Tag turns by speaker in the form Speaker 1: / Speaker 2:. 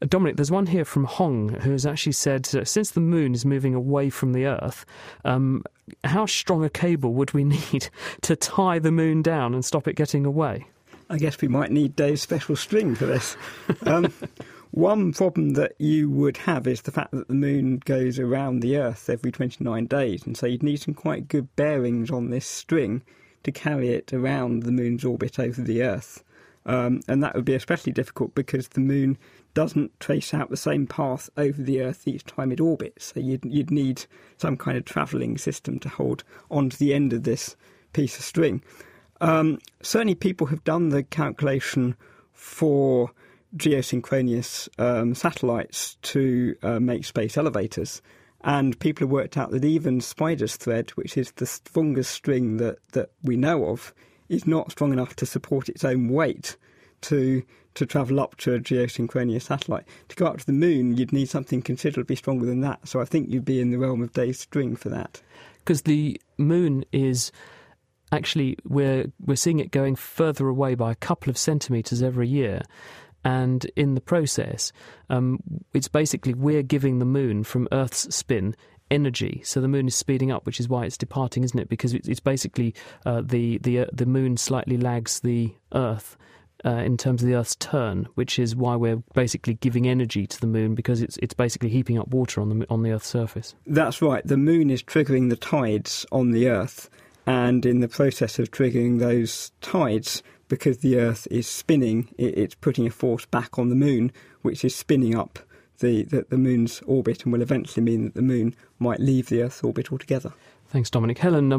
Speaker 1: Dominic, there's one here from Hong who has actually said, since the moon is moving away from the Earth, how strong a cable would we need to tie the moon down and stop it getting away?
Speaker 2: I guess we might need Dave's special string for this. One problem that you would have is the fact that the moon goes around the Earth every 29 days, and so you'd need some quite good bearings on this string to carry it around the moon's orbit over the Earth. And that would be especially difficult because the moon doesn't trace out the same path over the Earth each time it orbits. So you'd need some kind of travelling system to hold onto the end of this piece of string. Certainly people have done the calculation for geosynchronous satellites to make space elevators, and people have worked out that even Spider's thread, which is the strongest string that we know of, is not strong enough to support its own weight to travel up to a geosynchronous satellite. To go up to the moon, you'd need something considerably stronger than that, so I think you'd be in the realm of Dave's string for that.
Speaker 1: Because the moon is... Actually, we're seeing it going further away by a couple of centimetres every year. And in the process, it's basically we're giving the moon from Earth's spin energy. So the moon is speeding up, which is why it's departing, isn't it? Because it's basically the moon slightly lags the Earth in terms of the Earth's turn, which is why we're basically giving energy to the moon, because it's basically heaping up water on the Earth's surface.
Speaker 2: That's right. The moon is triggering the tides on the Earth. And in the process of triggering those tides, because the Earth is spinning, it's putting a force back on the moon, which is spinning up the moon's orbit and will eventually mean that the moon might leave the Earth's orbit altogether.
Speaker 1: Thanks, Dominic. Helen,